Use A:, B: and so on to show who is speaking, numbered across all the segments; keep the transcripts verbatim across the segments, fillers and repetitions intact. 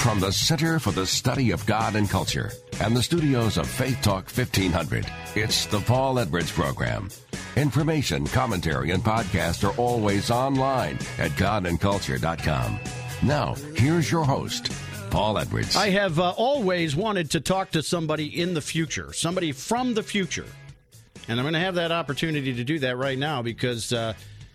A: From the Center for the Study of God and Culture and the studios of Faith Talk fifteen hundred, it's the Paul Edwards Program. Information, commentary, and podcasts are always online at god and culture dot com. Now, here's your host, Paul Edwards.
B: I have uh, always wanted to talk to somebody in the future, somebody from the future. And I'm going to have that opportunity to do that right now because... Uh,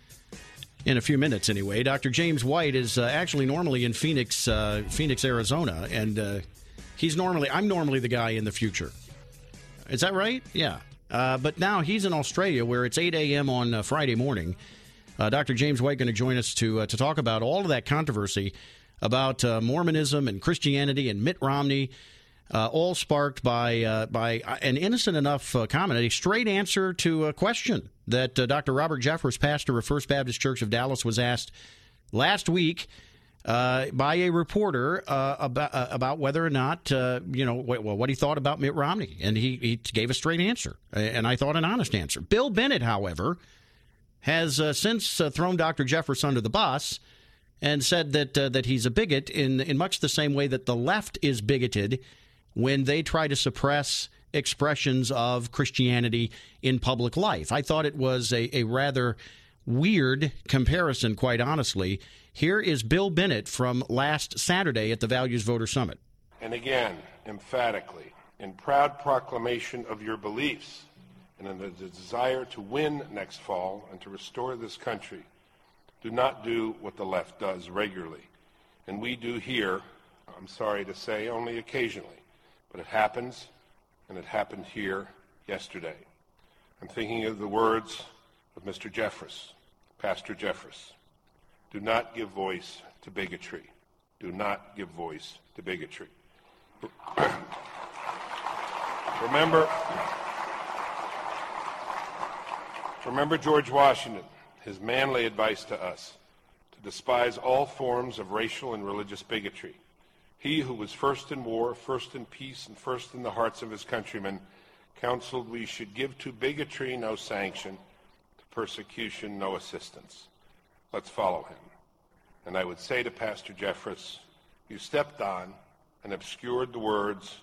B: In a few minutes, anyway. Doctor James White is uh, actually normally in Phoenix, uh, Phoenix, Arizona, and uh, he's normally, I'm normally the guy in the future. Is that right? Yeah. Uh, but now he's in Australia, where it's eight a.m. on uh, Friday morning. Uh, Doctor James White going to join us to uh, to talk about all of that controversy about uh, Mormonism and Christianity and Mitt Romney, uh, all sparked by uh, by an innocent enough uh, comment, a straight answer to a question that uh, Doctor Robert Jeffress, pastor of First Baptist Church of Dallas, was asked last week uh, by a reporter uh, about uh, about whether or not uh, you know what, what he thought about Mitt Romney, and he, he gave a straight answer, and I thought an honest answer. Bill Bennett, however, has uh, since uh, thrown Doctor Jeffress under the bus and said that uh, that he's a bigot in in much the same way that the left is bigoted when they try to suppress expressions of Christianity in public life. I thought it was a, a rather weird comparison, quite honestly. Here is Bill Bennett from last Saturday at the Values Voter Summit.
C: And again, emphatically, in proud proclamation of your beliefs and in the desire to win next fall and to restore this country, do not do what the left does regularly. And we do here, I'm sorry to say, only occasionally. But it happens, and it happened here yesterday. I'm thinking of the words of Mister Jeffress, Pastor Jeffress. Do not give voice to bigotry. Do not give voice to bigotry. Remember, remember George Washington, his manly advice to us, to despise all forms of racial and religious bigotry. He who was first in war, first in peace, and first in the hearts of his countrymen, counseled we should give to bigotry no sanction, to persecution no assistance. Let's follow him. And I would say to Pastor Jeffress, you stepped on and obscured the words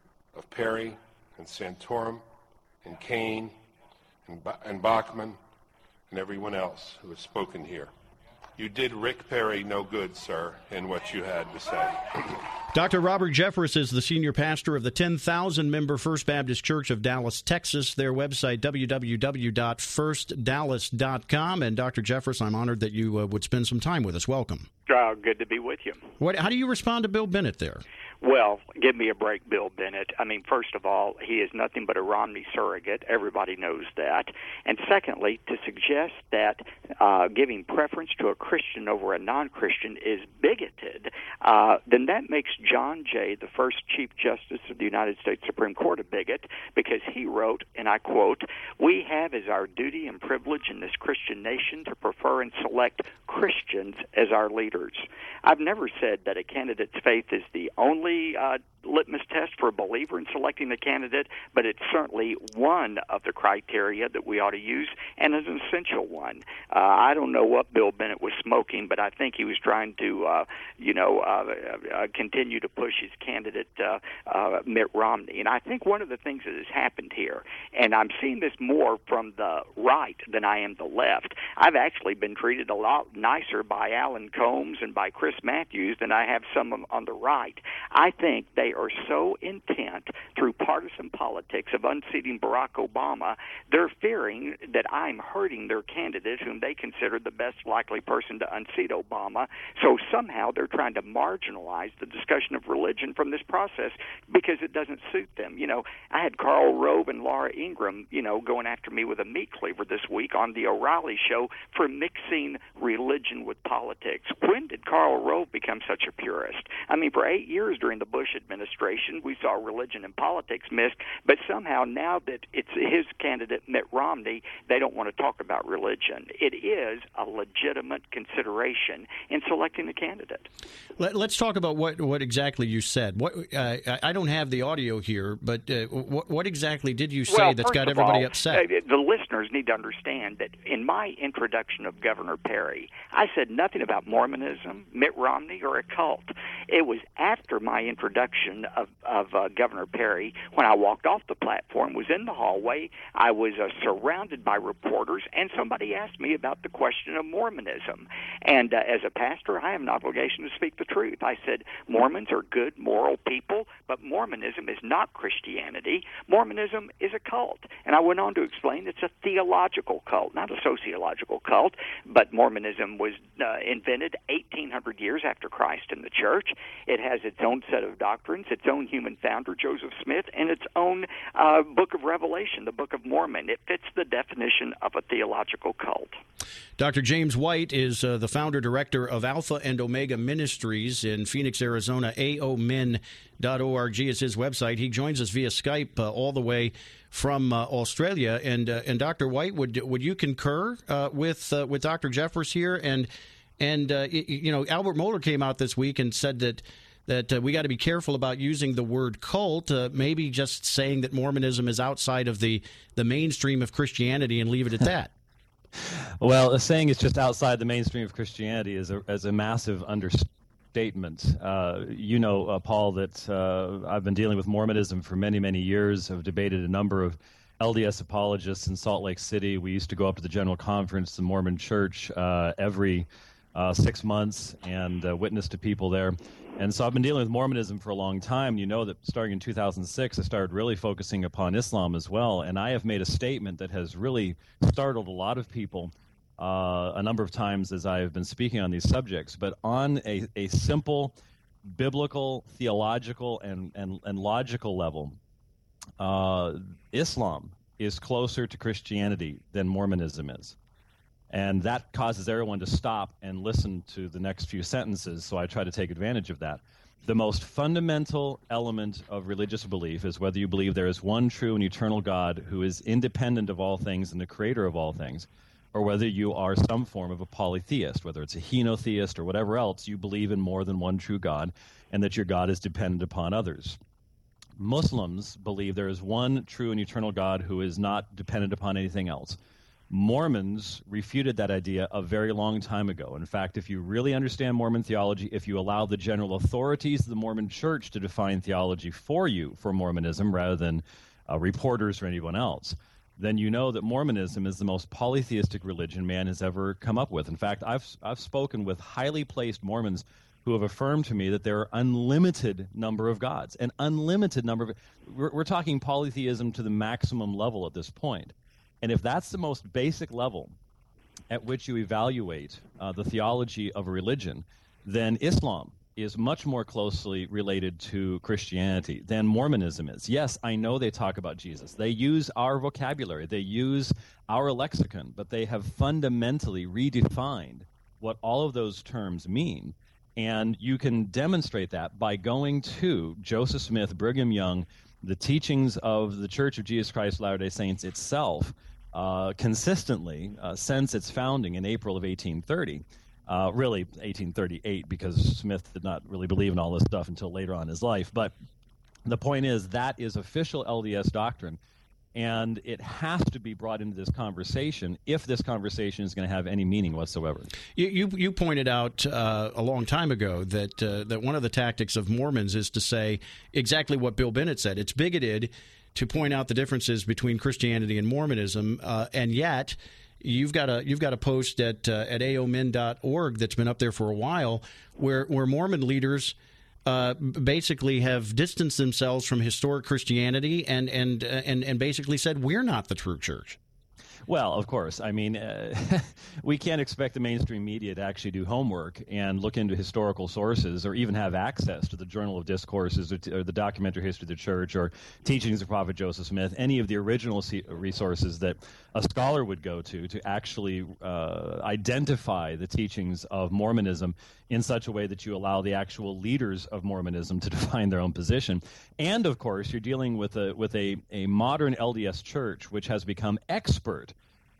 C: of Perry and Santorum and Kane and, ba- and Bachman and everyone else who has spoken here. You did Rick Perry no good, sir, in what you had to say.
B: Doctor Robert Jeffress is the senior pastor of the ten thousand member First Baptist Church of Dallas, Texas. Their website, w w w dot first dallas dot com. And Doctor Jeffress, I'm honored that you uh, would spend some time with us. Welcome.
D: Uh, good to be with you.
B: What, how do you respond to Bill Bennett there?
D: Well, give me a break, Bill Bennett. I mean, first of all, he is nothing but a Romney surrogate. Everybody knows that. And secondly, to suggest that uh, giving preference to a Christian over a non-Christian is bigoted, uh, then that makes John Jay, the first Chief Justice of the United States Supreme Court, a bigot, because he wrote, and I quote, "We have as our duty and privilege in this Christian nation to prefer and select Christians as our leaders." I've never said that a candidate's faith is the only uh, litmus test for a believer in selecting a candidate, but it's certainly one of the criteria that we ought to use, and an essential one. Uh, I don't know what Bill Bennett was smoking, but I think he was trying to, uh, you know, uh, uh, continue to push his candidate, uh, uh, Mitt Romney. And I think one of the things that has happened here, and I'm seeing this more from the right than I am the left, I've actually been treated a lot nicer by Alan Combs and by Chris Matthews than I have some on the right. I think they are so intent through partisan politics of unseating Barack Obama, they're fearing that I'm hurting their candidate whom they consider the best likely person to unseat Obama. So somehow they're trying to marginalize the discussion of religion from this process because it doesn't suit them. You know, I had Karl Rove and Laura Ingraham, you know, going after me with a meat cleaver this week on the O'Reilly show for mixing religion with politics. When did Karl Rove become such a purist? I mean, for eight years during the Bush administration, administration, we saw religion and politics missed, but somehow now that it's his candidate, Mitt Romney, they don't want to talk about religion. It is a legitimate consideration in selecting the candidate.
B: Let, let's talk about what, what exactly you said. What uh, I don't have the audio here, but uh, what, what exactly did you say
D: well,
B: that's got everybody
D: all,
B: upset?
D: Uh, the listeners need to understand that in my introduction of Governor Perry, I said nothing about Mormonism, Mitt Romney, or a cult. It was after my introduction of, of uh, Governor Perry, when I walked off the platform, was in the hallway, I was uh, surrounded by reporters, and somebody asked me about the question of Mormonism. And uh, as a pastor, I have an obligation to speak the truth. I said, Mormons are good, moral people, but Mormonism is not Christianity. Mormonism is a cult. And I went on to explain it's a theological cult, not a sociological cult, but Mormonism was uh, invented eighteen hundred years after Christ in the church. It has its own set of doctrines, its own human founder, Joseph Smith, and its own uh, book of Revelation, the Book of Mormon. It fits the definition of a theological cult.
B: Doctor James White is uh, the founder-director of Alpha and Omega Ministries in Phoenix, Arizona. A O min dot org is his website. He joins us via Skype uh, all the way from uh, Australia. And uh, and Doctor White, would would you concur uh, with uh, with Doctor Jeffress here? And and uh, you know, Albert Mohler came out this week and said that that uh, we got to be careful about using the word cult. Uh, maybe just saying that Mormonism is outside of the the mainstream of Christianity and leave it at that.
E: Well, saying it's just outside the mainstream of Christianity is a, is a massive understatement. Uh, you know, uh, Paul, that uh, I've been dealing with Mormonism for many, many years. I've debated a number of L D S apologists in Salt Lake City. We used to go up to the General Conference, the Mormon Church, uh, every uh, six months and uh, witness to people there. And so I've been dealing with Mormonism for a long time. You know that starting in two thousand six, I started really focusing upon Islam as well. And I have made a statement that has really startled a lot of people uh, a number of times as I have been speaking on these subjects. But on a, a simple biblical, theological, and, and, and logical level, uh, Islam is closer to Christianity than Mormonism is. And that causes everyone to stop and listen to the next few sentences, so I try to take advantage of that. The most fundamental element of religious belief is whether you believe there is one true and eternal God who is independent of all things and the creator of all things, or whether you are some form of a polytheist, whether it's a henotheist or whatever else, you believe in more than one true God and that your God is dependent upon others. Muslims believe there is one true and eternal God who is not dependent upon anything else. Mormons refuted that idea a very long time ago. In fact, if you really understand Mormon theology, if you allow the general authorities of the Mormon Church to define theology for you for Mormonism rather than uh, reporters or anyone else, then you know that Mormonism is the most polytheistic religion man has ever come up with. In fact, I've I've spoken with highly placed Mormons who have affirmed to me that there are unlimited number of gods, an unlimited number of. We're, we're talking polytheism to the maximum level at this point. And if that's the most basic level at which you evaluate uh, the theology of a religion, then Islam is much more closely related to Christianity than Mormonism is. Yes, I know they talk about Jesus. They use our vocabulary. They use our lexicon, but they have fundamentally redefined what all of those terms mean. And you can demonstrate that by going to Joseph Smith, Brigham Young, the teachings of the Church of Jesus Christ of Latter-day Saints itself, uh, consistently uh, since its founding in April of eighteen thirty, uh, really eighteen thirty-eight, because Smith did not really believe in all this stuff until later on in his life. But the point is that is official L D S doctrine, and it has to be brought into this conversation if this conversation is going to have any meaning whatsoever.
B: You you, you pointed out uh, a long time ago that uh, that one of the tactics of Mormons is to say exactly what Bill Bennett said. It's bigoted to point out the differences between Christianity and Mormonism, uh, and yet you've got a you've got a post at uh, at A O min dot org that's been up there for a while, where where Mormon leaders Uh, basically have distanced themselves from historic Christianity and and uh, and and basically said we're not the true church.
E: Well, of course. I mean, uh, we can't expect the mainstream media to actually do homework and look into historical sources or even have access to the Journal of Discourses or, t- or the documentary history of the church or teachings of Prophet Joseph Smith, any of the original se- resources that a scholar would go to to actually uh, identify the teachings of Mormonism in such a way that you allow the actual leaders of Mormonism to define their own position. And, of course, you're dealing with a with a, a modern L D S church which has become expert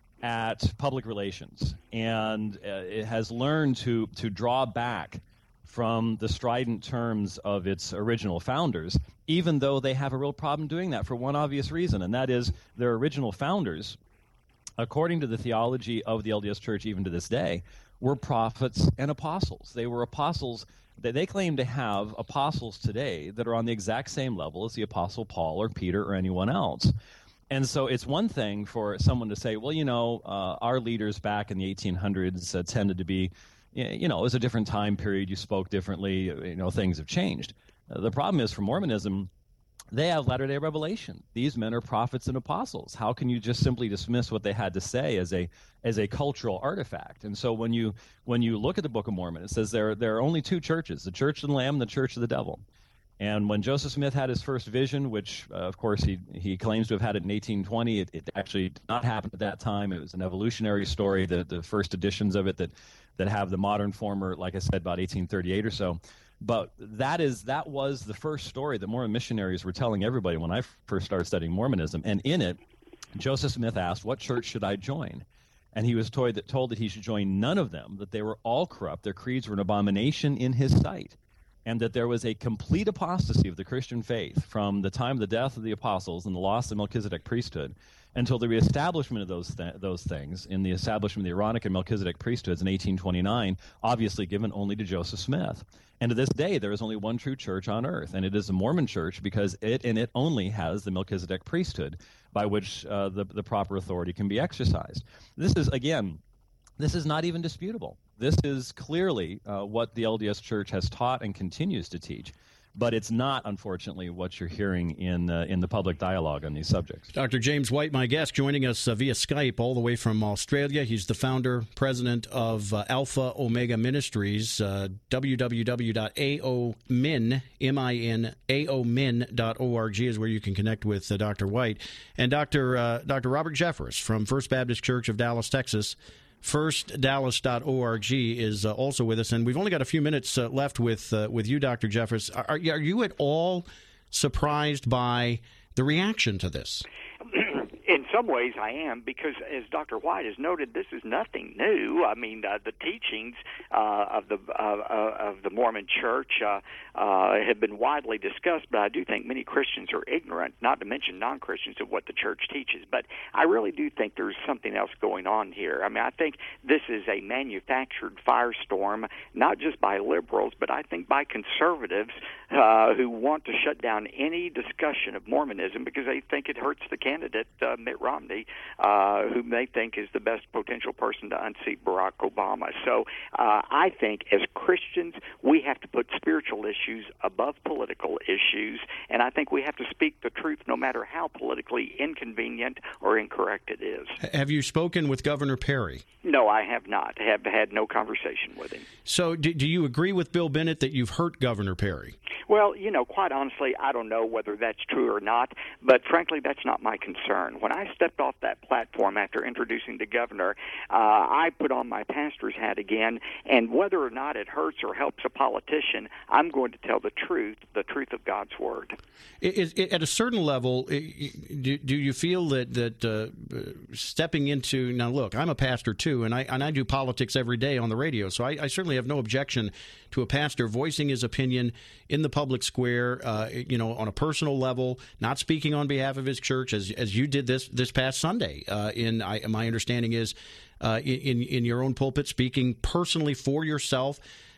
E: at public relations, and uh, it has learned to to draw back from the strident terms of its original founders, even though they have a real problem doing that for one obvious reason, and that is their original founders, according to the theology of the L D S Church even to this day, were prophets and apostles. They were apostles that they claim to have apostles today that are on the exact same level as the Apostle Paul or Peter or anyone else. And so it's one thing for someone to say, well, you know, uh, our leaders back in the eighteen hundreds uh, tended to be, you know, it was a different time period. You spoke differently. You know, things have changed. Uh, the problem is for Mormonism, they have latter-day revelation. These men are prophets and apostles. How can you just simply dismiss what they had to say as a as a cultural artifact? And so when you when you look at the Book of Mormon, it says there there are only two churches: the Church of the Lamb and the Church of the Devil. And when Joseph Smith had his first vision, which, uh, of course, he he claims to have had it in eighteen twenty, it, it actually did not happen at that time. It was an evolutionary story, the, the first editions of it that, that have the modern former, like I said, about eighteen thirty-eight or so. But that is that was the first story that Mormon missionaries were telling everybody when I first started studying Mormonism. And in it, Joseph Smith asked, what church should I join? And he was told that, told that he should join none of them, that they were all corrupt, their creeds were an abomination in his sight, and that there was a complete apostasy of the Christian faith from the time of the death of the apostles and the loss of the Melchizedek priesthood until the reestablishment of those th- those things in the establishment of the Aaronic and Melchizedek priesthoods in eighteen twenty-nine, obviously given only to Joseph Smith. And to this day, there is only one true church on earth, and it is the Mormon church because it and it only has the Melchizedek priesthood by which uh, the, the proper authority can be exercised. This is, again, this is not even disputable. This is clearly uh, what the L D S Church has taught and continues to teach, but it's not, unfortunately, what you're hearing in uh, in the public dialogue on these subjects.
B: Doctor James White, my guest, joining us uh, via Skype all the way from Australia. He's the founder, president of uh, Alpha Omega Ministries, uh, w w w dot a o min, M I N, A O min dot org is where you can connect with uh, Doctor White. And Doctor Uh, Doctor Robert Jeffress from First Baptist Church of Dallas, Texas, first dallas dot org is uh, also with us, and we've only got a few minutes uh, left with uh, with you, Doctor Jeffress. Are, are you at all surprised by the reaction to this?
D: In some ways, I am, because as Doctor White has noted, this is nothing new. I mean, uh, the teachings uh, of the uh, of the Mormon Church uh, uh, have been widely discussed, but I do think many Christians are ignorant, not to mention non-Christians, of what the Church teaches. But I really do think there's something else going on here. I mean, I think this is a manufactured firestorm, not just by liberals, but I think by conservatives uh, who want to shut down any discussion of Mormonism because they think it hurts the candidate, uh, Mitt Romney, uh, whom they think is the best potential person to unseat Barack Obama. So uh, I think as Christians, we have to put spiritual issues above political issues, and I think we have to speak the truth no matter how politically inconvenient or incorrect it is.
B: Have you spoken with Governor Perry?
D: No, I have not. I have had no conversation with him.
B: So do, do you agree with Bill Bennett that you've hurt Governor Perry?
D: Well, you know, quite honestly, I don't know whether that's true or not, but frankly, that's not my concern. When I stepped off that platform after introducing the governor, uh, I put on my pastor's hat again, and whether or not it hurts or helps a politician, I'm going to tell the truth, the truth of God's Word.
B: Is, is, at a certain level, do, do you feel that, that uh, stepping into, now look, I'm a pastor too, and I, and I do politics every day on the radio, so I, I certainly have no objection to a pastor voicing his opinion in the public square, uh, you know, on a personal level, not speaking on behalf of his church, as as you did this this past Sunday. Uh, in I, my understanding is, uh, in in your own pulpit, speaking personally for yourself.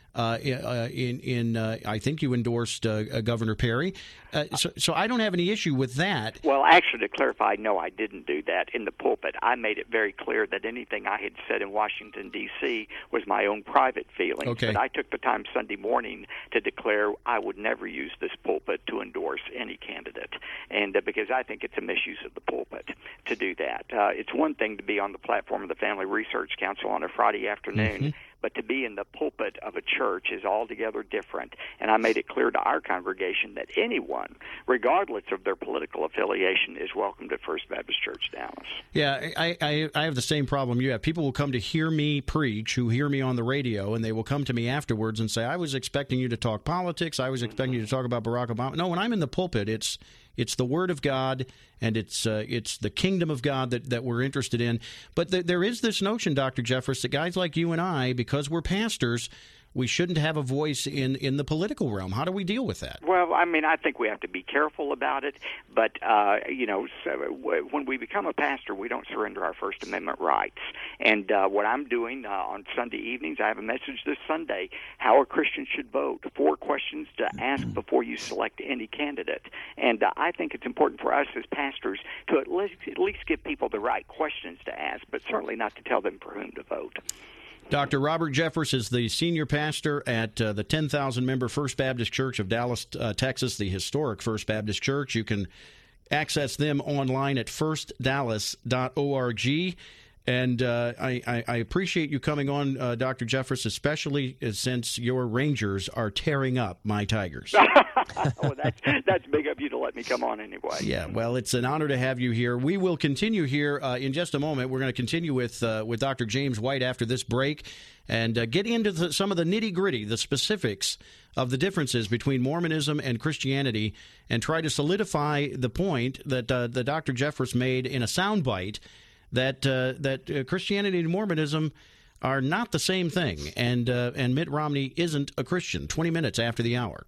B: Uh, in in uh, I think you endorsed uh, Governor Perry. Uh, so, so I don't have any issue with that.
D: Well, actually, to clarify, no, I didn't do that in the pulpit. I made it very clear that anything I had said in Washington, D C was my own private feelings.
B: Okay.
D: But I took the time Sunday morning to declare I would never use this pulpit to endorse any candidate, and uh, because I think it's a misuse of the pulpit to do that. Uh, it's one thing to be on the platform of the Family Research Council on a Friday afternoon,
B: mm-hmm.
D: but to be in the pulpit of a church is altogether different. And I made it clear to our congregation that anyone, regardless of their political affiliation, is welcome to First Baptist Church Dallas.
B: Yeah, I, I, I have the same problem you have. People will come to hear me preach, who hear me on the radio, and they will come to me afterwards and say, I was expecting you to talk politics, I was expecting mm-hmm. you to talk about Barack Obama. No, when I'm in the pulpit, it's It's the Word of God, and it's uh, it's the kingdom of God that, that we're interested in. But th- there is this notion, Doctor Jeffress, that guys like you and I, because we're pastors, we shouldn't have a voice in, in the political realm. How do we deal with that?
D: Well, I mean, I think we have to be careful about it. But, uh, you know, so w- when we become a pastor, we don't surrender our First Amendment rights. And uh, what I'm doing uh, on Sunday evenings, I have a message this Sunday, how a Christian should vote, four questions to ask before you select any candidate. And uh, I think it's important for us as pastors to at least, at least give people the right questions to ask, but certainly not to tell them for whom to vote.
B: Doctor Robert Jeffress is the senior pastor at uh, the ten thousand member First Baptist Church of Dallas, uh, Texas, the historic First Baptist Church. You can access them online at first dallas dot org. And uh, I, I, I appreciate you coming on, uh, Doctor Jeffress, especially since your Rangers are tearing up my Tigers.
D: Well, that's, that's big of you to let me come on anyway.
B: Yeah, well, it's an honor to have you here. We will continue here uh, in just a moment. We're going to continue with uh, with Doctor James White after this break and uh, get into the, some of the nitty-gritty, the specifics of the differences between Mormonism and Christianity, and try to solidify the point that uh, the Doctor Jeffress made in a soundbite that uh, that uh, Christianity and Mormonism are not the same thing, and uh, and Mitt Romney isn't a Christian. twenty minutes after the hour.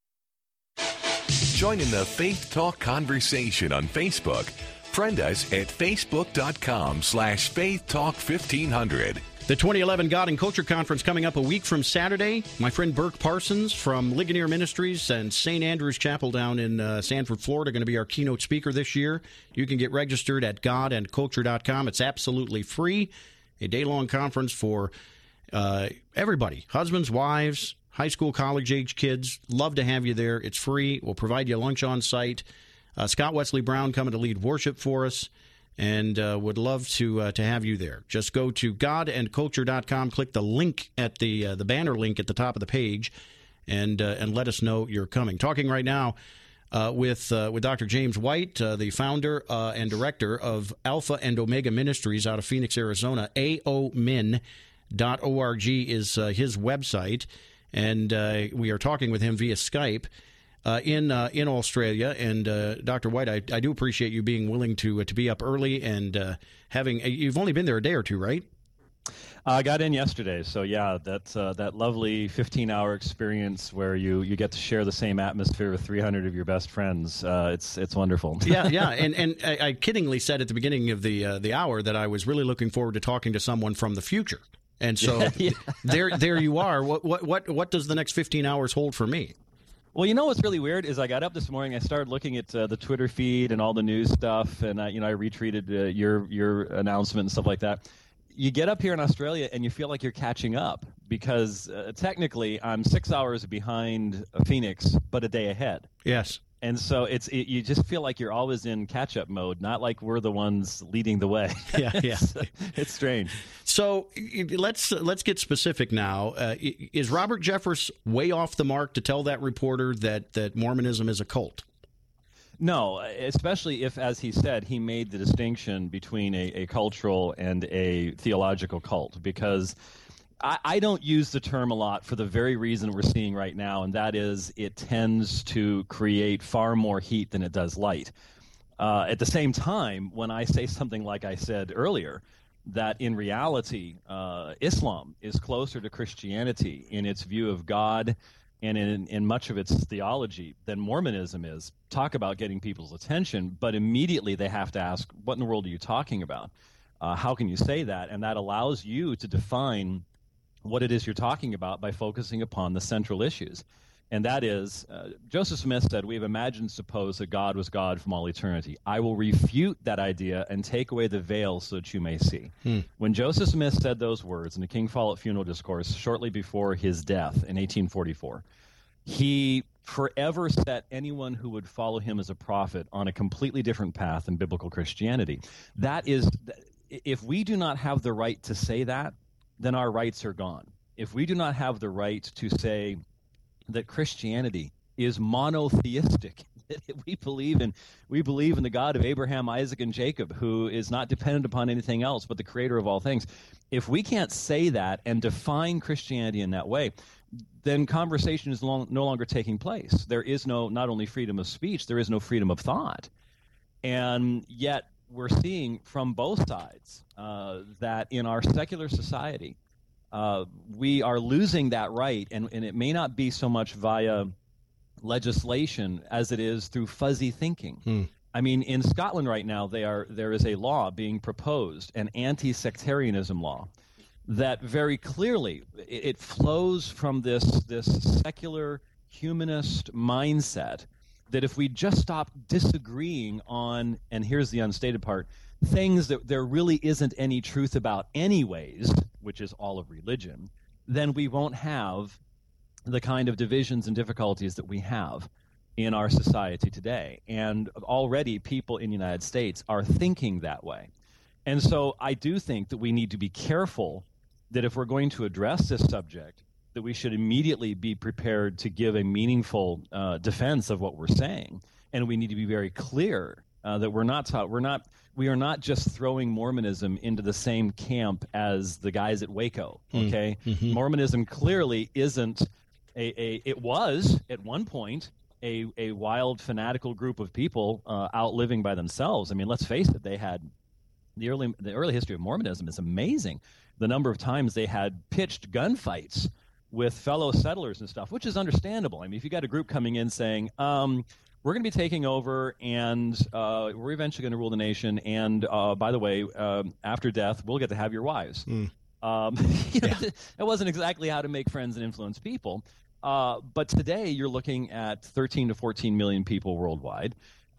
F: Join in the Faith Talk conversation on Facebook. Friend us at facebook.com slash Faith Talk 1500.
B: The twenty eleven God and Culture Conference coming up a week from Saturday. My friend Burke Parsons from Ligonier Ministries and Saint Andrew's Chapel down in uh, Sanford, Florida, going to be our keynote speaker this year. You can get registered at god and culture dot com. It's absolutely free. A day-long conference for uh, everybody, husbands, wives, high school, college-age kids. Love to have you there. It's free. We'll provide you lunch on site. Uh, Scott Wesley Brown coming to lead worship for us. And uh, would love to uh, to have you there. Just go to god and culture dot com, click the link at the uh, the banner link at the top of the page, and uh, and let us know you're coming. Talking right now uh, with uh, with Doctor James White, uh, the founder uh, and director of Alpha and Omega Ministries out of Phoenix, Arizona. A O min dot org is uh, his website, and uh, we are talking with him via Skype. Uh, in uh, in Australia, and uh, Doctor White, I, I do appreciate you being willing to uh, to be up early and uh, having. You've only been there a day or two, right?
E: I got in yesterday, so yeah, that's uh, that lovely fifteen-hour experience where you, you get to share the same atmosphere with three hundred of your best friends. Uh, it's it's wonderful.
B: yeah, yeah, and and I, I kiddingly said at the beginning of the uh, the hour that I was really looking forward to talking to someone from the future, and so yeah, yeah. there there you are. What what what what does the next fifteen hours hold for me?
E: Well, you know what's really weird is I got up this morning, I started looking at uh, the Twitter feed and all the news stuff, and I, you know I retweeted uh, your your announcement and stuff like that. You get up here in Australia and you feel like you're catching up because uh, technically I'm six hours behind Phoenix, but a day ahead.
B: Yes.
E: And so it's it, you just feel like you're always in catch-up mode, not like we're the ones leading the way.
B: Yeah, yeah.
E: it's, it's strange.
B: So let's let's get specific now. Uh, is Robert Jeffress way off the mark to tell that reporter that, that Mormonism is a cult?
E: No, especially if, as he said, he made the distinction between a, a cultural and a theological cult, because I, I don't use the term a lot for the very reason we're seeing right now, and that is it tends to create far more heat than it does light. Uh, at the same time, when I say something like I said earlier, that in reality, uh, Islam is closer to Christianity in its view of God and in, in much of its theology than Mormonism is. Talk about getting people's attention, but immediately they have to ask, what in the world are you talking about? Uh, how can you say that? And that allows you to define what it is you're talking about by focusing upon the central issues. And that is, uh, Joseph Smith said, we have imagined and supposed that God was God from all eternity. I will refute that idea and take away the veil so that you may see. Hmm. When Joseph Smith said those words in the King Follett Funeral Discourse shortly before his death in eighteen forty-four, he forever set anyone who would follow him as a prophet on a completely different path than biblical Christianity. That is, if we do not have the right to say that, then our rights are gone. If we do not have the right to say that Christianity is monotheistic, that we believe in we believe in the God of Abraham, Isaac, and Jacob, who is not dependent upon anything else but the creator of all things. If we can't say that and define Christianity in that way, then conversation is long, no longer taking place. There is no not only freedom of speech, there is no freedom of thought. And yet we're seeing from both sides uh, that in our secular society, Uh, we are losing that right, and, and it may not be so much via legislation as it is through fuzzy thinking. Hmm. I mean, in Scotland right now, they are there is a law being proposed, an anti-sectarianism law, that very clearly it, it flows from this this secular humanist mindset that if we just stop disagreeing on, and here's the unstated part, things that there really isn't any truth about anyways, which is all of religion, then we won't have the kind of divisions and difficulties that we have in our society today. And already people in the United States are thinking that way. And so I do think that we need to be careful that if we're going to address this subject, that we should immediately be prepared to give a meaningful uh, defense of what we're saying. And we need to be very clear uh, that we're not taught, we're not, we are not just throwing Mormonism into the same camp as the guys at Waco. Okay, mm-hmm. Mormonism clearly isn't a, a. It was at one point a a wild fanatical group of people uh, out living by themselves. I mean, let's face it, they had the early the early history of Mormonism is amazing. The number of times they had pitched gunfights with fellow settlers and stuff, which is understandable. I mean, if you got a group coming in saying, um, we're going to be taking over, and uh, we're eventually going to rule the nation, and uh, by the way, uh, after death, we'll get to have your wives. Mm. Um, you know, yeah. That wasn't exactly how to make friends and influence people. Uh, but today, you're looking at thirteen to fourteen million people worldwide,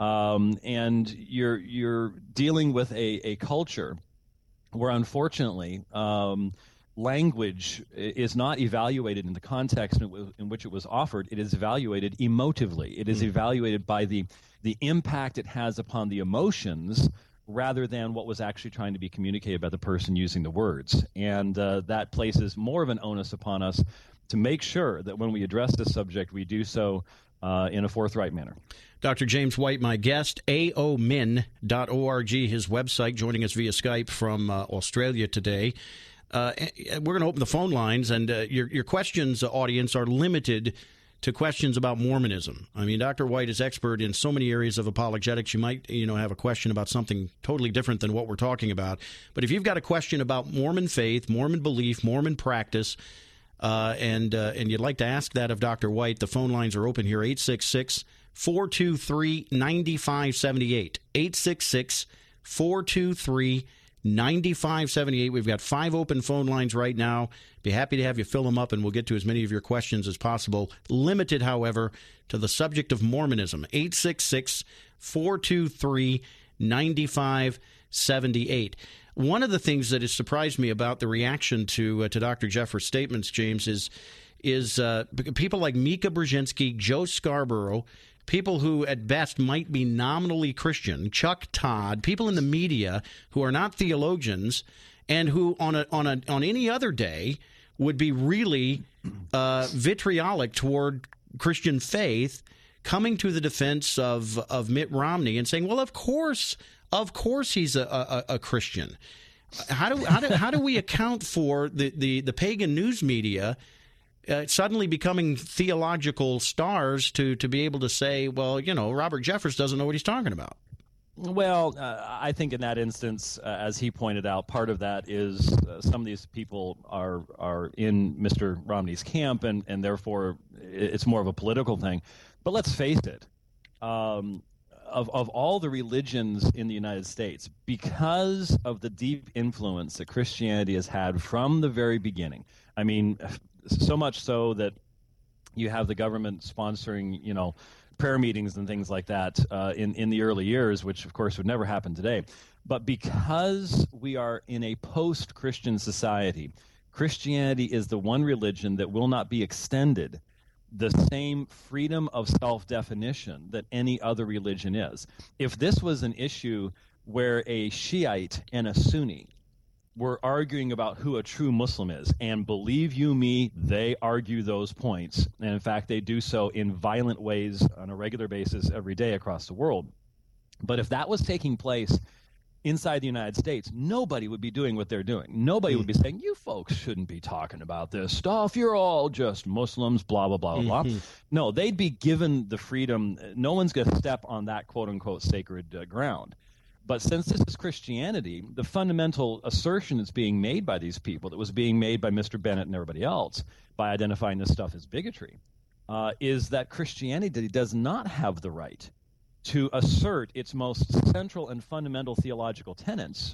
E: um, and you're you're dealing with a, a culture where, unfortunately, um, language is not evaluated in the context in which it was offered. It is evaluated emotively. It is mm. evaluated by the the impact it has upon the emotions rather than what was actually trying to be communicated by the person using the words. And uh, that places more of an onus upon us to make sure that when we address this subject, we do so uh, in a forthright manner.
B: Doctor James White, my guest, A O min dot org, his website, joining us via Skype from uh, Australia today. Uh, we're going to open the phone lines, and uh, your your questions, uh, audience, are limited to questions about Mormonism. I mean, Doctor White is expert in so many areas of apologetics. You might, you know, have a question about something totally different than what we're talking about. But if you've got a question about Mormon faith, Mormon belief, Mormon practice, uh, and uh, and you'd like to ask that of Doctor White, the phone lines are open here, eight six six, four two three, nine five seven eight, eight six six, four two three, nine five seven eight. We've got five open phone lines right now. Be happy to have you fill them up, and we'll get to as many of your questions as possible. Limited, however, to the subject of Mormonism. eight six six, four two three, nine five seven eight. One of the things that has surprised me about the reaction to uh, to Doctor Jeffress' statements, James, is is uh, people like Mika Brzezinski, Joe Scarborough, people who at best might be nominally Christian, Chuck Todd, people in the media who are not theologians and who on a, on a, on any other day would be really uh, vitriolic toward Christian faith, coming to the defense of of Mitt Romney and saying, "Well, of course, of course, he's a, a, a Christian." How do how do how do we account for the the, the pagan news media Uh, suddenly becoming theological stars to, to be able to say, well, you know, Robert Jeffress doesn't know what he's talking about?
E: Well, uh, I think in that instance, uh, as he pointed out, part of that is uh, some of these people are are in Mister Romney's camp, and, and therefore it's more of a political thing. But let's face it, um, of, of all the religions in the United States, because of the deep influence that Christianity has had from the very beginning. I mean, so much so that you have the government sponsoring, you know, prayer meetings and things like that uh, in, in the early years, which, of course, would never happen today. But because we are in a post-Christian society, Christianity is the one religion that will not be extended the same freedom of self-definition that any other religion is. If this was an issue where a Shiite and a Sunni were arguing about who a true Muslim is, and believe you me, they argue those points, and in fact they do so in violent ways on a regular basis every day across the world. But if that was taking place inside the United States, nobody would be doing what they're doing. Nobody mm. would be saying, you folks shouldn't be talking about this stuff. You're all just Muslims, blah, blah, blah, blah, mm-hmm. blah. No, they'd be given the freedom. No one's going to step on that quote-unquote sacred uh, ground. But since this is Christianity, the fundamental assertion that's being made by these people, that was being made by Mister Bennett and everybody else by identifying this stuff as bigotry, uh, is that Christianity does not have the right to assert its most central and fundamental theological tenets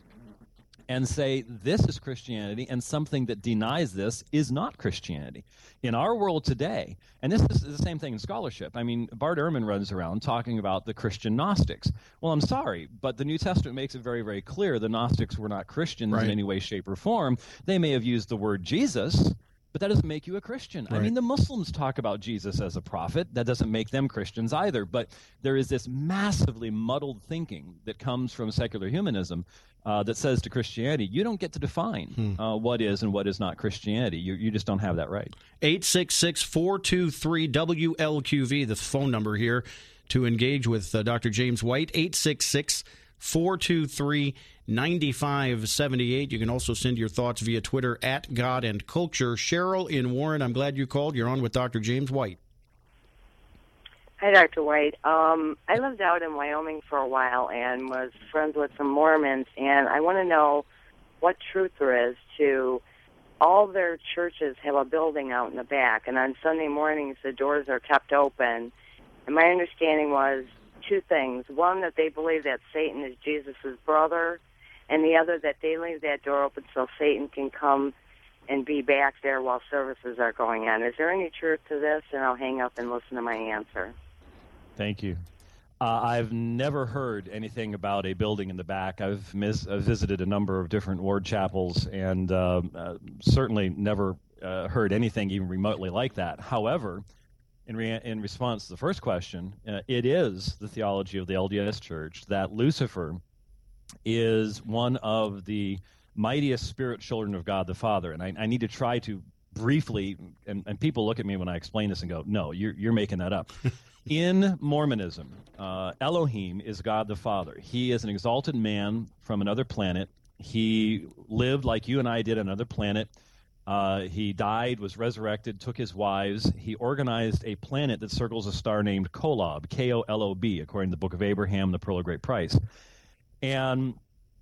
E: and say this is Christianity and something that denies this is not Christianity. In our world today, and this is the same thing in scholarship. I mean, Bart Ehrman runs around talking about the Christian Gnostics. Well, I'm sorry, but the New Testament makes it very, very clear the Gnostics were not Christians right. in any way, shape, or form. They may have used the word Jesus, but that doesn't make you a Christian. Right. I mean, the Muslims talk about Jesus as a prophet. That doesn't make them Christians either. But there is this massively muddled thinking that comes from secular humanism uh, that says to Christianity, you don't get to define hmm. uh, what is and what is not Christianity. You, you just don't have that right.
B: eight six six, four two three, W L Q V, the phone number here to engage with uh, Doctor James White, eight six six, four two three, ninety-five seventy-eight. You can also send your thoughts via Twitter at God and Culture. Cheryl in Warren, I'm glad you called. You're on with Doctor James White.
G: Hi, Doctor White. Um, I lived out in Wyoming for a while and was friends with some Mormons, and I want to know what truth there is to all their churches have a building out in the back, and on Sunday mornings the doors are kept open. And my understanding was two things. One, that they believe that Satan is Jesus' brother, and the other that they leave that door open so Satan can come and be back there while services are going on. Is there any truth to this? And I'll hang up and listen to my answer.
E: Thank you. Uh, I've never heard anything about a building in the back. I've, mis- I've visited a number of different ward chapels and uh, uh, certainly never uh, heard anything even remotely like that. However, in, re- in response to the first question, uh, it is the theology of the L D S Church that Lucifer is one of the mightiest spirit children of God the Father. And I, I need to try to briefly, and, and people look at me when I explain this and go, no, you're, you're making that up. In Mormonism, uh, Elohim is God the Father. He is an exalted man from another planet. He lived like you and I did on another planet. Uh, he died, was resurrected, took his wives. He organized a planet that circles a star named Kolob, K O L O B, according to the Book of Abraham, the Pearl of Great Price. And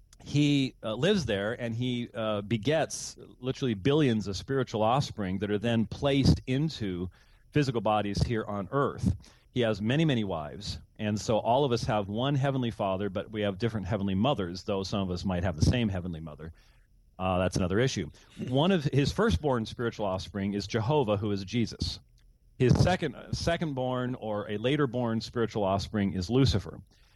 E: he uh, lives there, and he uh, begets literally billions of spiritual offspring that are then placed into physical bodies here on Earth. He has many, many wives, and so all of us have one heavenly father, but we have different heavenly mothers, though some of us might have the same heavenly mother. Uh, that's another issue. One of his firstborn spiritual offspring is Jehovah, who is Jesus. His second, second-born or a later-born spiritual offspring is Lucifer.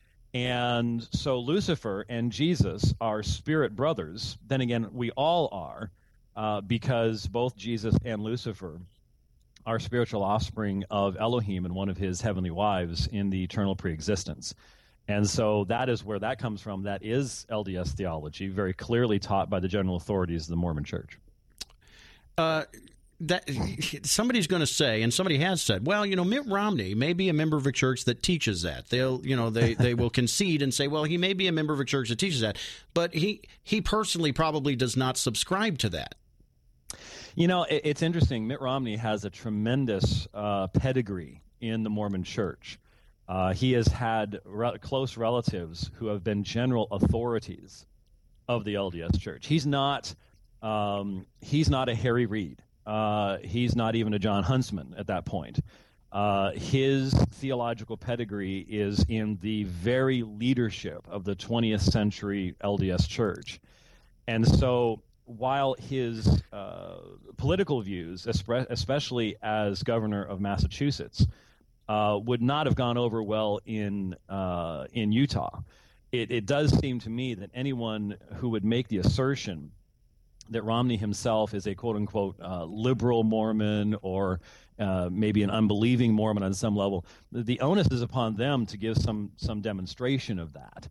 E: And so Lucifer and Jesus are spirit brothers. Then again, we all are, uh, because both Jesus and Lucifer are spiritual offspring of Elohim and one of his heavenly wives in the eternal preexistence. And so that is where that comes from. That is L D S theology, very clearly taught by the general authorities of the Mormon Church.
B: Uh, that somebody's going to say, and somebody has said, well, you know, Mitt Romney may be a member of a church that teaches that. They'll, you know, they, they will concede and say, well, he may be a member of a church that teaches that, but he he personally probably does not subscribe to that.
E: You know, it, it's interesting. Mitt Romney has a tremendous uh, pedigree in the Mormon Church. Uh, he has had re- close relatives who have been general authorities of the L D S Church. He's not um, he's not a Harry Reid. Uh, he's not even a John Huntsman at that point. Uh, his theological pedigree is in the very leadership of the twentieth century L D S Church. And so while his uh, political views, especially as governor of Massachusetts, uh, would not have gone over well in uh, in Utah, it, it does seem to me that anyone who would make the assertion that Romney himself is a quote-unquote uh, liberal Mormon or uh, maybe an unbelieving Mormon on some level, the, the onus is upon them to give some some demonstration of that.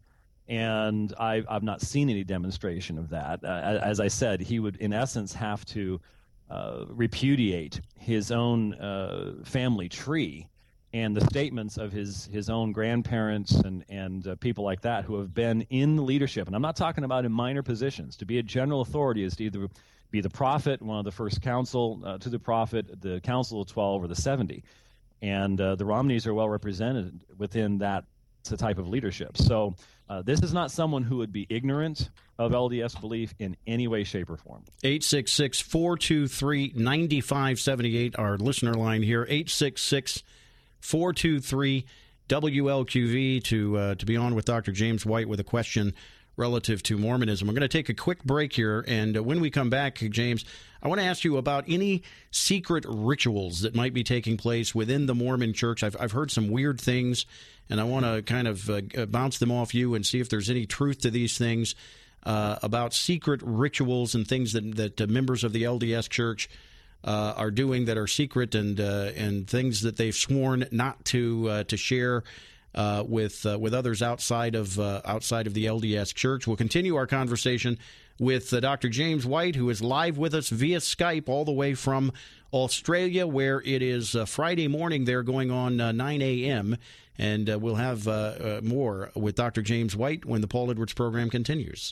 E: And I, I've not seen any demonstration of that. Uh, as I said, he would, in essence, have to uh, repudiate his own uh, family tree and the statements of his, his own grandparents and, and uh, people like that who have been in leadership. And I'm not talking about in minor positions. To be a general authority is to either be the prophet, one of the first council uh, to the prophet, the council of twelve, or the seventy. And uh, the Romneys are well represented within that type of leadership. So uh, this is not someone who would be ignorant of L D S belief in any way, shape, or form.
B: eight six six, four two three, nine five seven eight, our listener line here, eight six six, four two three, W L Q V, to, uh, to be on with Doctor James White with a question relative to Mormonism. We're going to take a quick break here, and uh, when we come back, James, I want to ask you about any secret rituals that might be taking place within the Mormon Church. I've, I've heard some weird things, and I want to kind of uh, bounce them off you and see if there's any truth to these things uh, about secret rituals and things that, that uh, members of the L D S Church uh, are doing that are secret, and uh, and things that they've sworn not to uh, to share uh, with uh, with others outside of uh, outside of the L D S Church. We'll continue our conversation with uh, Doctor James White, who is live with us via Skype all the way from Australia, where it is uh, Friday morning there, going on uh, nine a.m., and uh, we'll have uh, uh, more with Doctor James White when the Paul Edwards program continues.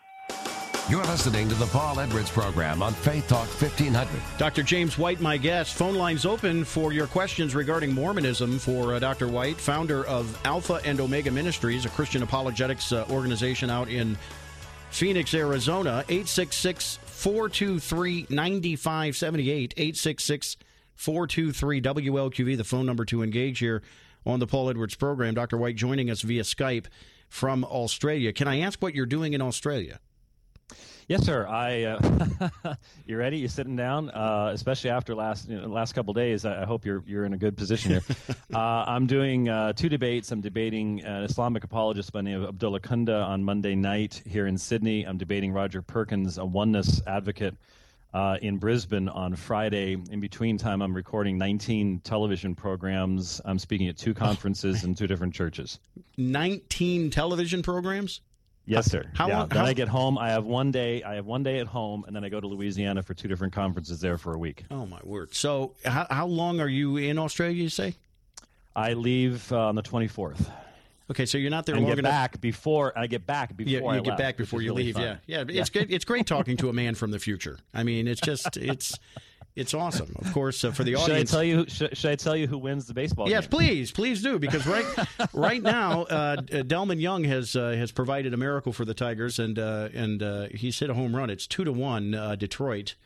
A: You're listening to the Paul Edwards program on Faith Talk fifteen hundred.
B: Doctor James White, my guest. Phone lines open for your questions regarding Mormonism for uh, Doctor White, founder of Alpha and Omega Ministries, a Christian apologetics uh, organization out in Phoenix, Arizona. eight six six, four two three, nine five seven eight, eight six six, four two three, W L Q V, the phone number to engage here on the Paul Edwards program. Doctor White joining us via Skype from Australia. Can I ask what you're doing in Australia?
E: Yes, sir. I uh, you ready? You sitting down? Uh, especially after last you know, last couple of days, I hope you're you're in a good position here. uh, I'm doing uh, two debates. I'm debating an Islamic apologist by the name of Abdullah Kunda on Monday night here in Sydney. I'm debating Roger Perkins, a oneness advocate, uh, in Brisbane on Friday. In between time, I'm recording nineteen television programs. I'm speaking at two conferences in two different churches.
B: nineteen television programs?
E: Yes, sir.
B: How
E: yeah.
B: long,
E: then
B: how,
E: I get home. I have one day. I have one day at home, and then I go to Louisiana for two different conferences there for a week.
B: Oh my word! So, how how long are you in Australia? You say?
E: I leave uh, on the twenty-fourth.
B: Okay, so you're not there
E: and
B: long
E: get
B: enough.
E: back before I get back before
B: yeah, you
E: I
B: get
E: left,
B: back before you
E: really
B: leave.
E: Fun.
B: Yeah, yeah. It's yeah. good. It's great talking to a man from the future. I mean, it's just it's. It's awesome, of course, uh, for the audience.
E: Should I tell you? Should, should I tell you who wins the baseball
B: yes,
E: game?
B: Yes, please, please do, because right, right now, uh, Delman Young has uh, has provided a miracle for the Tigers, and uh, and uh, he's hit a home run. It's two to one, uh, Detroit.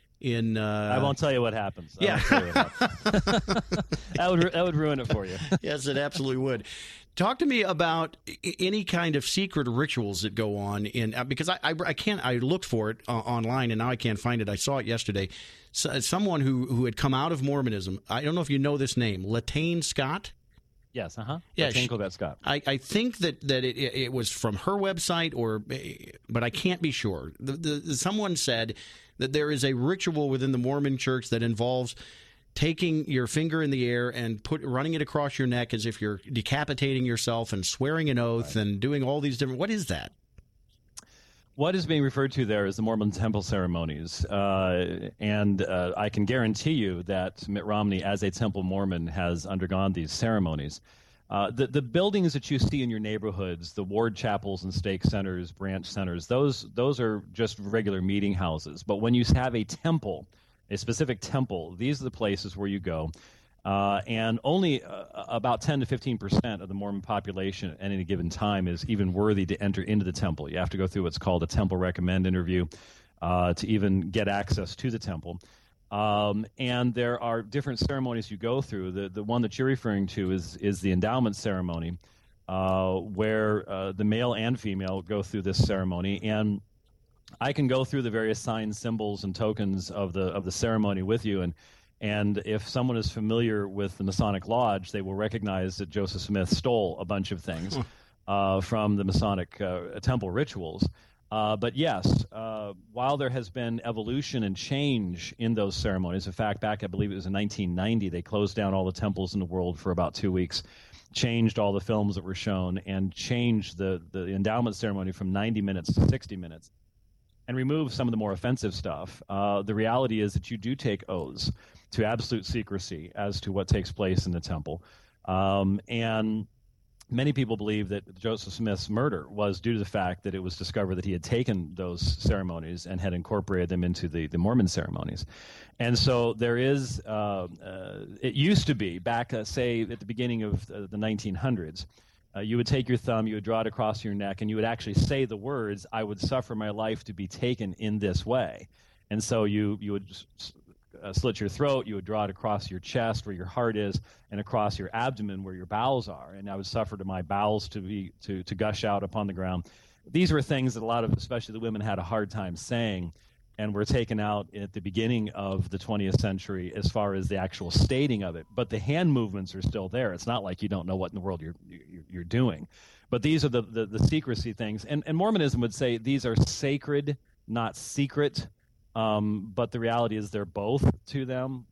B: In uh,
E: I won't tell you what happens. I
B: yeah,
E: what happens. that would that would ruin it for you.
B: Yes, it absolutely would. Talk to me about any kind of secret rituals that go on in because I I, I can't I looked for it uh, online and now I can't find it. I saw it yesterday. So, someone who, who had come out of Mormonism. I don't know if you know this name, Latane Scott.
E: Yes, uh huh.
B: Yeah,
E: Latane Colbert Scott.
B: I, I think that that it, it was from her website, or but I can't be sure. The, the, someone said that there is a ritual within the Mormon Church that involves taking your finger in the air and put running it across your neck as if you're decapitating yourself and swearing an oath right. and doing all these different. What is that?
E: What is being referred to there is the Mormon temple ceremonies, uh, and uh, I can guarantee you that Mitt Romney, as a temple Mormon, has undergone these ceremonies. Uh, the, the buildings that you see in your neighborhoods, the ward chapels and stake centers, branch centers, those those are just regular meeting houses. But when you have a temple, a specific temple, these are the places where you go. Uh, and only uh, about ten to fifteen percent of the Mormon population at any given time is even worthy to enter into the temple. You have to go through what's called a temple recommend interview uh, to even get access to the temple. Um, and there are different ceremonies you go through. The the one that you're referring to is is the endowment ceremony, uh, where uh, the male and female go through this ceremony. And I can go through the various signs, symbols, and tokens of the of the ceremony with you. And and if someone is familiar with the Masonic Lodge, they will recognize that Joseph Smith stole a bunch of things uh, from the Masonic uh, temple rituals. Uh, but yes, uh, while there has been evolution and change in those ceremonies, in fact, back I believe it was in nineteen ninety, they closed down all the temples in the world for about two weeks, changed all the films that were shown, and changed the, the endowment ceremony from ninety minutes to sixty minutes, and removed some of the more offensive stuff. Uh, the reality is that you do take oaths to absolute secrecy as to what takes place in the temple. Um, and many people believe that Joseph Smith's murder was due to the fact that it was discovered that he had taken those ceremonies and had incorporated them into the, the Mormon ceremonies. And so there is, uh, uh, it used to be back, uh, say, at the beginning of uh, the nineteen hundreds, uh, you would take your thumb, you would draw it across your neck, and you would actually say the words, "I would suffer my life to be taken in this way." And so you, you would Uh, slit your throat, you would draw it across your chest where your heart is, and across your abdomen where your bowels are. And I would suffer to my bowels to be to, to gush out upon the ground. These were things that a lot of, especially the women, had a hard time saying, and were taken out at the beginning of the twentieth century as far as the actual stating of it. But the hand movements are still there. It's not like you don't know what in the world you're you're, you're doing. But these are the, the, the secrecy things. And, and Mormonism would say these are sacred, not secret. Um, but the reality is they're both to them.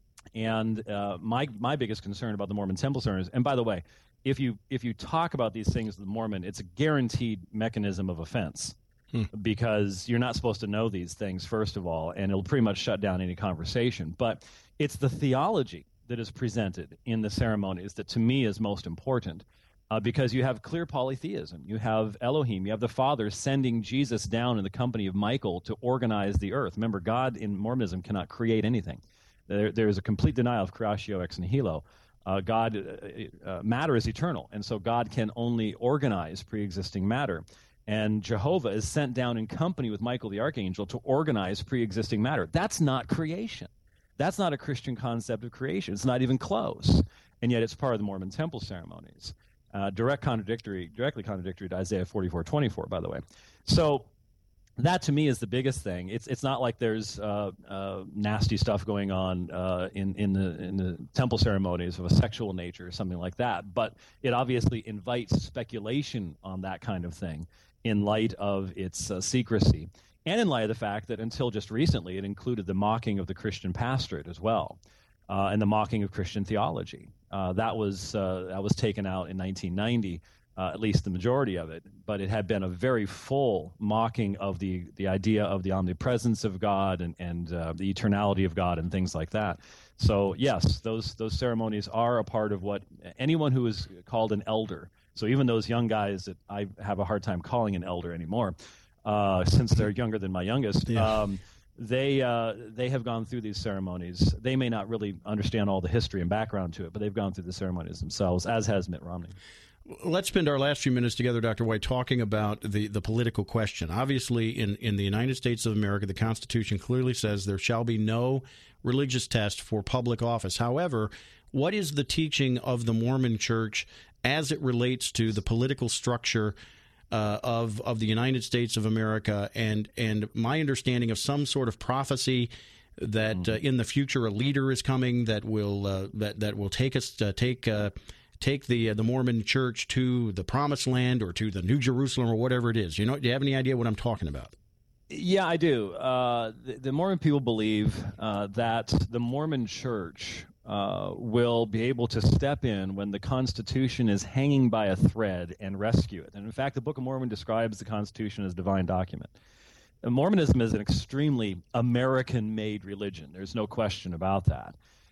E: And uh, my my biggest concern about the Mormon temple ceremonies, and by the way, if you if you talk about these things with the Mormon, it's a guaranteed mechanism of offense hmm. because you're not supposed to know these things, first of all, and it'll pretty much shut down any conversation. But it's the theology that is presented in the ceremonies that to me is most important. Uh, because you have clear polytheism. You have Elohim. You have the Father sending Jesus down in the company of Michael to organize the earth. Remember, God in Mormonism cannot create anything. There, there is a complete denial of creatio ex nihilo. Uh, God, uh, uh, matter is eternal, and so God can only organize pre-existing matter. And Jehovah is sent down in company with Michael the archangel to organize pre-existing matter. That's not creation. That's not a Christian concept of creation. It's not even close. And yet it's part of the Mormon temple ceremonies. Uh, direct contradictory, directly contradictory to Isaiah forty-four twenty-four, by the way. So that to me is the biggest thing. It's it's not like there's uh, uh, nasty stuff going on uh, in in the in the temple ceremonies of a sexual nature or something like that. But it obviously invites speculation on that kind of thing in light of its uh, secrecy, and in light of the fact that until just recently it included the mocking of the Christian pastorate as well, uh, and the mocking of Christian theology. Uh, that was uh, that was taken out in nineteen ninety, uh, at least the majority of it. But it had been a very full mocking of the, the idea of the omnipresence of God and and uh, the eternality of God and things like that. So yes, those those ceremonies are a part of what anyone who is called an elder. So even those young guys that I have a hard time calling an elder anymore, uh, since they're younger than my youngest. Yeah. Um, They uh, they have gone through these ceremonies. They may not really understand all the history and background to it, but they've gone through the ceremonies themselves, as has Mitt Romney.
B: Let's spend our last few minutes together, Doctor White, talking about the, the political question. Obviously, in, in the United States of America, the Constitution clearly says there shall be no religious test for public office. However, what is the teaching of the Mormon Church as it relates to the political structure Uh, of of the United States of America, and and my understanding of some sort of prophecy that uh, in the future a leader is coming that will uh, that that will take us uh, take uh, take the uh, the Mormon Church to the Promised Land or to the New Jerusalem or whatever it is. You know, do you have any idea what I'm talking about?
E: Yeah, I do. Uh, the, the Mormon people believe uh, that the Mormon Church uh, will be able to step in when the Constitution is hanging by a thread and rescue it. And in fact, the Book of Mormon describes the Constitution as a divine document. And Mormonism is an extremely American-made religion. There's no question about that.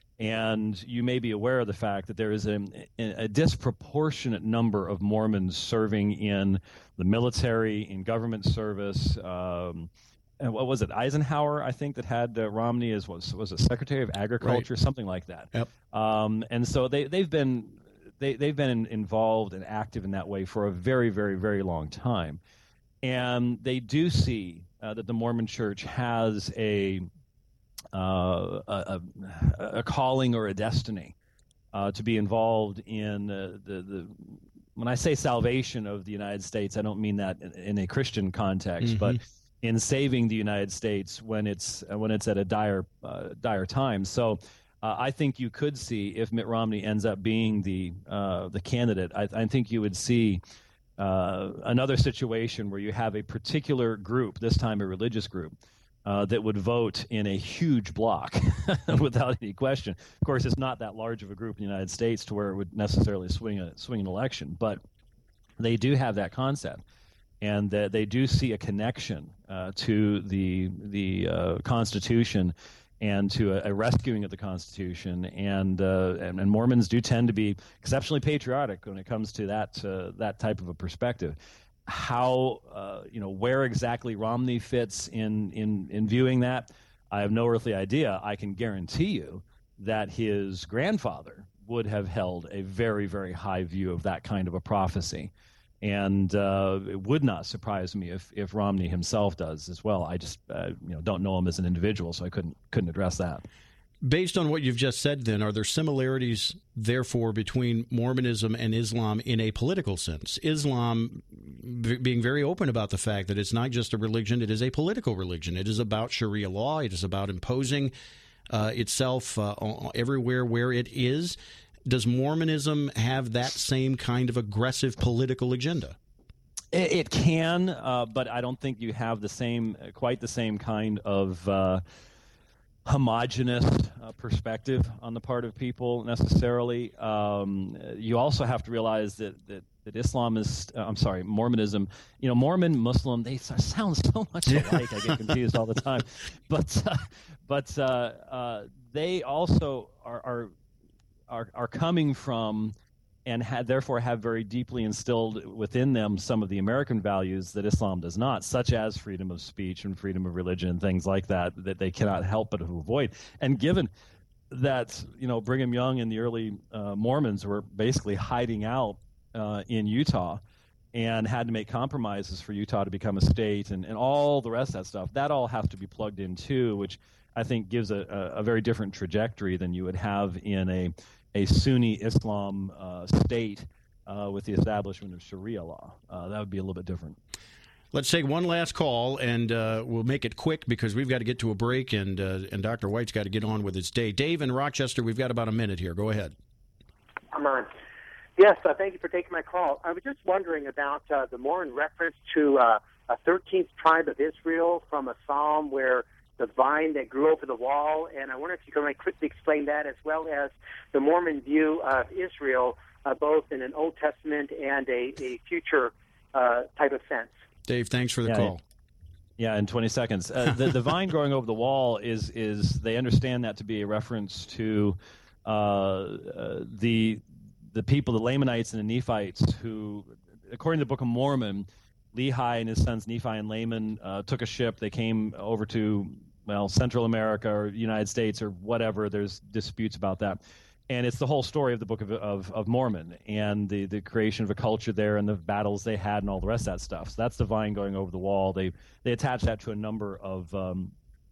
E: And you may be aware of the fact that there is a, a disproportionate number of Mormons serving in the military, in government service. Um, and what was it, Eisenhower, I think, that had uh, Romney as was was it Secretary of Agriculture, right. Something like that.
B: Yep.
E: Um, and so they they've been they they've been in, involved and active in that way for a very very very long time, and they do see uh, that the Mormon Church has a uh, a, a calling or a destiny uh, to be involved in uh, the the. When I say salvation of the United States, I don't mean that in, in a Christian context, mm-hmm. but in saving the United States when it's when it's at a dire uh, dire time. So uh, I think you could see, if Mitt Romney ends up being the uh, the candidate, I, I think you would see uh, another situation where you have a particular group, this time a religious group, Uh, that would vote in a huge block without any question. Of course, it's not that large of a group in the United States to where it would necessarily swing a swing an election, but they do have that concept, and that they do see a connection uh, to the the uh, Constitution and to a, a rescuing of the Constitution, and, uh, and and Mormons do tend to be exceptionally patriotic when it comes to that uh, that type of a perspective. How, uh, you know, where exactly Romney fits in, in, in viewing that, I have no earthly idea. I can guarantee you that his grandfather would have held a very, very high view of that kind of a prophecy. And uh, it would not surprise me if, if Romney himself does as well. I just, uh, you know, don't know him as an individual, so I couldn't couldn't address that.
B: Based on what you've just said, then, are there similarities, therefore, between Mormonism and Islam in a political sense? Islam v- being very open about the fact that it's not just a religion, it is a political religion. It is about Sharia law. It is about imposing uh, itself uh, everywhere where it is. Does Mormonism have that same kind of aggressive political agenda?
E: It, it can, uh, but I don't think you have the same, quite the same kind of Uh, homogenous uh, perspective on the part of people necessarily. Um, you also have to realize that that, that Islam is, uh, I'm sorry, Mormonism, you know, Mormon, Muslim, they sound so much alike. I get confused all the time. But uh, but uh, uh, they also are, are are are coming from and had, therefore have very deeply instilled within them some of the American values that Islam does not, such as freedom of speech and freedom of religion and things like that, that they cannot help but to avoid. And given that, you know, Brigham Young and the early uh, Mormons were basically hiding out uh, in Utah and had to make compromises for Utah to become a state and, and all the rest of that stuff, that all has to be plugged in too, which I think gives a, a, a very different trajectory than you would have in a a Sunni Islam uh, state uh, with the establishment of Sharia law. Uh, that would be a little bit different.
B: Let's take one last call, and uh, we'll make it quick because we've got to get to a break, and uh, and Doctor White's got to get on with his day. Dave in Rochester, we've got about a minute here. Go ahead.
H: Come on. Yes, uh, thank you for taking my call. I was just wondering about uh, the Mormon reference to uh, a thirteenth tribe of Israel from a psalm where the vine that grew over the wall, and I wonder if you can really quickly explain that, as well as the Mormon view of Israel, uh, both in an Old Testament and a, a future uh, type of sense.
B: Dave, thanks for the
E: yeah,
B: call.
E: Yeah, in twenty seconds. Uh, the, the vine growing over the wall is is they understand that to be a reference to uh, uh, the the people, the Lamanites and the Nephites, who, according to the Book of Mormon, Lehi and his sons Nephi and Laman uh, took a ship. They came over to, well, Central America or United States or whatever. There's disputes about that. And it's the whole story of the Book of, of, of Mormon and the, the creation of a culture there and the battles they had and all the rest of that stuff. So that's the vine going over the wall. They they attach that to a number of um,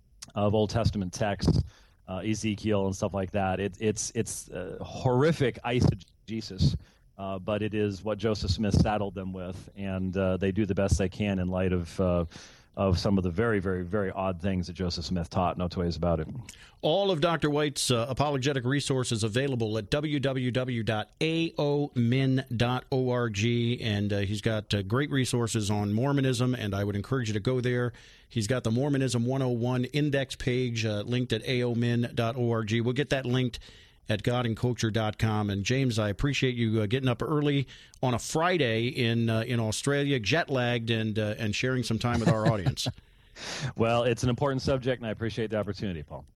E: of Old Testament texts, uh, Ezekiel and stuff like that. It, it's it's uh, horrific eisegesis. Uh, but it is what Joseph Smith saddled them with, and uh, they do the best they can in light of uh, of some of the very, very, very odd things that Joseph Smith taught. No two ways about it.
B: All of Doctor White's uh, apologetic resources available at w w w dot a o min dot org, and uh, he's got uh, great resources on Mormonism, and I would encourage you to go there. He's got the Mormonism one oh one index page uh, linked at a o min dot org. We'll get that linked at god and culture dot com. And James, I appreciate you uh, getting up early on a Friday in uh, in Australia, jet lagged, and uh, and sharing some time with our audience.
E: Well, it's an important subject, and I appreciate the opportunity, Paul.